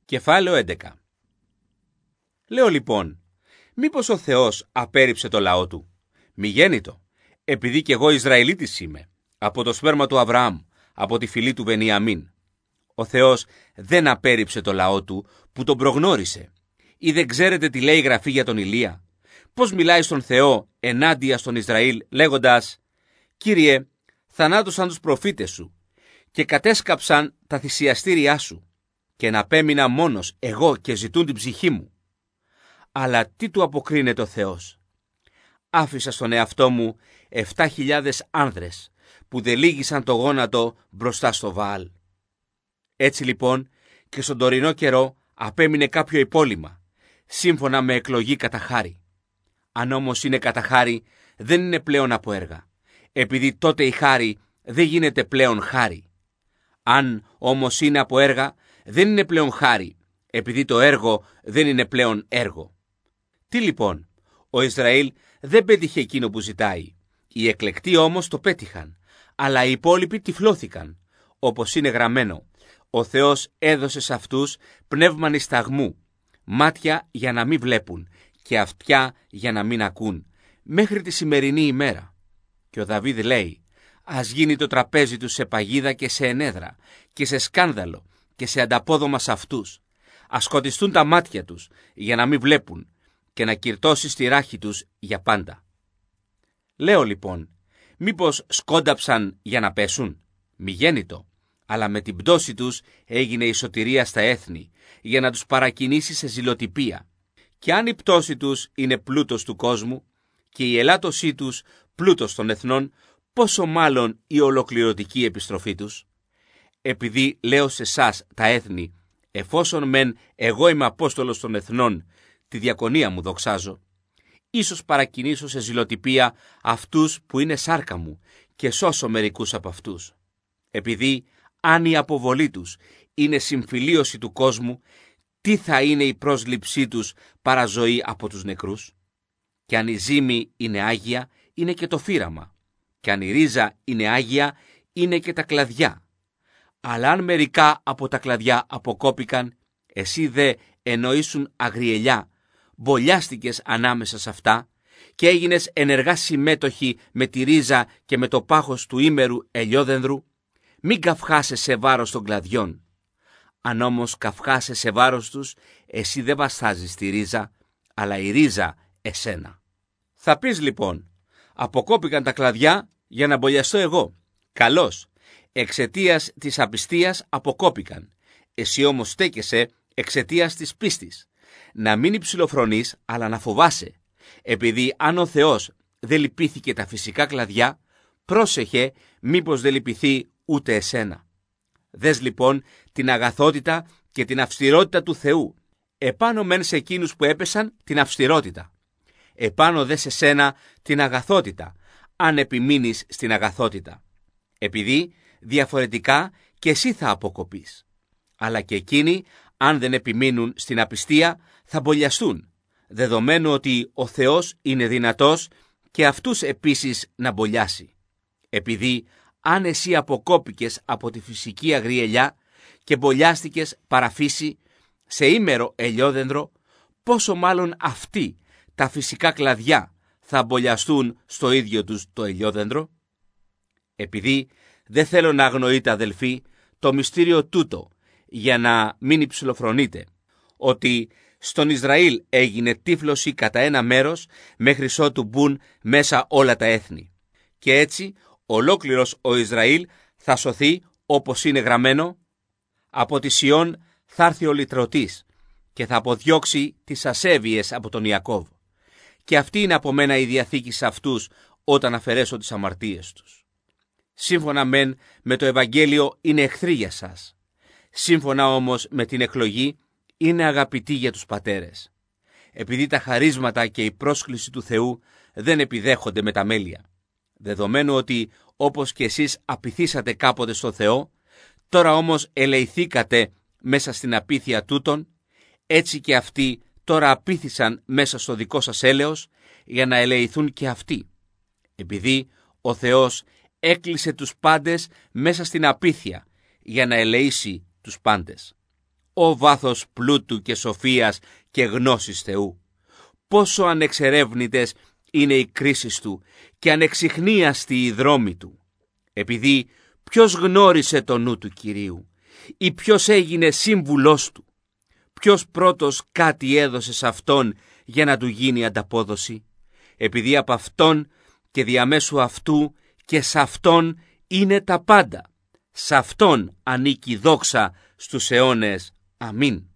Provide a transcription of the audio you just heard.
Κεφάλαιο 11. Λέω λοιπόν, μήπως ο Θεός απέρριψε το λαό του? Μη γέννητο, επειδή κι εγώ Ισραηλίτης είμαι, από το σπέρμα του Αβραάμ, από τη φυλή του Βενιαμίν. Ο Θεός δεν απέρριψε το λαό του που τον προγνώρισε. Ή δεν ξέρετε τι λέει η Γραφή για τον Ηλία? Πώς μιλάει στον Θεό ενάντια στον Ισραήλ, λέγοντας: «Κύριε, θανάτωσαν τους προφήτες σου και κατέσκαψαν τα θυσιαστήριά σου, και να πέμεινα μόνος εγώ και ζητούν την ψυχή μου». Αλλά τι του αποκρίνεται ο Θεός? Άφησα στον εαυτό μου 7.000 άνδρες που δεν λύγησαν το γόνατο μπροστά στο Βαάλ. Έτσι λοιπόν και στον τωρινό καιρό απέμεινε κάποιο υπόλοιμα, σύμφωνα με εκλογή κατά χάρη. Αν όμως είναι κατά χάρη, δεν είναι πλέον από έργα, επειδή τότε η χάρη δεν γίνεται πλέον χάρη. Αν όμως είναι από έργα, δεν είναι πλέον χάρη, επειδή το έργο δεν είναι πλέον έργο. Τι λοιπόν? Ο Ισραήλ δεν πέτυχε εκείνο που ζητάει. Οι εκλεκτοί όμως το πέτυχαν, αλλά οι υπόλοιποι τυφλώθηκαν. Όπως είναι γραμμένο, ο Θεός έδωσε σε αυτούς πνεύμα νησταγμού, μάτια για να μην βλέπουν και αυτιά για να μην ακούν, μέχρι τη σημερινή ημέρα. Και ο Δαβίδ λέει: «Ας γίνει το τραπέζι τους σε παγίδα και σε ενέδρα και σε σκάνδαλο και σε ανταπόδομα σε αυτούς. Ας σκοτιστούν τα μάτια τους για να μην βλέπουν και να κυρτώσει στη ράχη τους για πάντα». Λέω λοιπόν, μήπως σκόνταψαν για να πέσουν? Μη γέννητο, αλλά με την πτώση τους έγινε η σωτηρία στα έθνη, για να τους παρακινήσει σε ζηλοτυπία. Και αν η πτώση τους είναι πλούτος του κόσμου και η ελάττωσή τους πλούτος των εθνών, πόσο μάλλον η ολοκληρωτική επιστροφή τους? Επειδή λέω σε εσάς τα έθνη, εφόσον μεν εγώ είμαι Απόστολος των εθνών, τη διακονία μου δοξάζω, ίσως παρακινήσω σε ζηλοτυπία αυτούς που είναι σάρκα μου και σώσω μερικούς από αυτούς. Επειδή αν η αποβολή τους είναι συμφιλίωση του κόσμου, τι θα είναι η πρόσληψή τους παρά ζωή από τους νεκρούς? Και αν η ζύμη είναι άγια, είναι και το φύραμα. Και αν η ρίζα είναι άγια, είναι και τα κλαδιά. Αλλά αν μερικά από τα κλαδιά αποκόπηκαν, εσύ δε εννοήσουν αγριελιά, μπολιάστηκες ανάμεσα σε αυτά και έγινες ενεργά συμμέτοχη με τη ρίζα και με το πάχος του ήμερου ελιόδενδρου, μην καυχάσαι σε βάρος των κλαδιών. Αν όμως καυχάσαι σε βάρος τους, εσύ δεν βαστάζεις τη ρίζα, αλλά η ρίζα εσένα. Θα πεις λοιπόν, αποκόπηκαν τα κλαδιά για να μπολιαστώ εγώ. Καλώς, εξαιτίας της απιστίας αποκόπηκαν. Εσύ όμως στέκεσαι εξαιτίας της πίστης. Να μην υψηλοφρονείς, αλλά να φοβάσαι. Επειδή αν ο Θεός δεν λυπήθηκε τα φυσικά κλαδιά, πρόσεχε μήπως δεν λυπηθεί ούτε εσένα. Δες λοιπόν την αγαθότητα και την αυστηρότητα του Θεού. Επάνω μεν σε εκείνους που έπεσαν την αυστηρότητα. Επάνω δε σε σένα την αγαθότητα, αν επιμείνεις στην αγαθότητα. Επειδή διαφορετικά και εσύ θα αποκοπείς. Αλλά και εκείνοι, αν δεν επιμείνουν στην απιστία, θα μπολιαστούν, δεδομένου ότι ο Θεός είναι δυνατός και αυτούς επίσης να μπολιάσει. Επειδή αν εσύ αποκόπηκες από τη φυσική αγριελιά και μπολιάστηκες παραφύση σε ήμερο ελιόδενδρο, πόσο μάλλον αυτοί τα φυσικά κλαδιά θα μπολιαστούν στο ίδιο τους το ελιόδενδρο? Επειδή δεν θέλω να αγνοείτε, αδελφοί, το μυστήριο τούτο, για να μην υψηλοφρονείτε, ότι στον Ισραήλ έγινε τύφλωση κατά ένα μέρος μέχρι ότου μπουν μέσα όλα τα έθνη. Και έτσι ολόκληρος ο Ισραήλ θα σωθεί, όπως είναι γραμμένο: από τη Σιών θα έρθει ο λυτρωτής και θα αποδιώξει τις ασέβειες από τον Ιακώβ. Και αυτή είναι από μένα η διαθήκη σε αυτούς όταν αφαιρέσω τις αμαρτίες τους. Σύμφωνα μεν με το Ευαγγέλιο είναι εχθροί για σας. Σύμφωνα όμως με την εκλογή είναι αγαπητοί για τους πατέρες. Επειδή τα χαρίσματα και η πρόσκληση του Θεού δεν επιδέχονται με τα μέλια. Δεδομένου ότι όπως και εσείς απειθήσατε κάποτε στο Θεό, τώρα όμως ελεηθήκατε μέσα στην απείθεια τούτων, έτσι και αυτοί τώρα απείθησαν μέσα στο δικό σας έλεος για να ελεηθούν και αυτοί. Επειδή ο Θεός έκλεισε τους πάντες μέσα στην απείθεια για να ελεήσει τους πάντες. ο βάθος πλούτου και σοφίας και γνώσης Θεού. Πόσο ανεξερεύνητες είναι οι κρίσεις του και ανεξιχνίαστη η δρόμη του. Επειδή ποιος γνώρισε το νου του Κυρίου ή ποιος έγινε σύμβουλός του, ποιος πρώτος κάτι έδωσε σε αυτόν για να του γίνει ανταπόδοση. Επειδή από αυτόν και διαμέσου αυτού και σ' αυτόν είναι τα πάντα. Σ' αυτόν ανήκει δόξα στους αιώνες. Αμήν.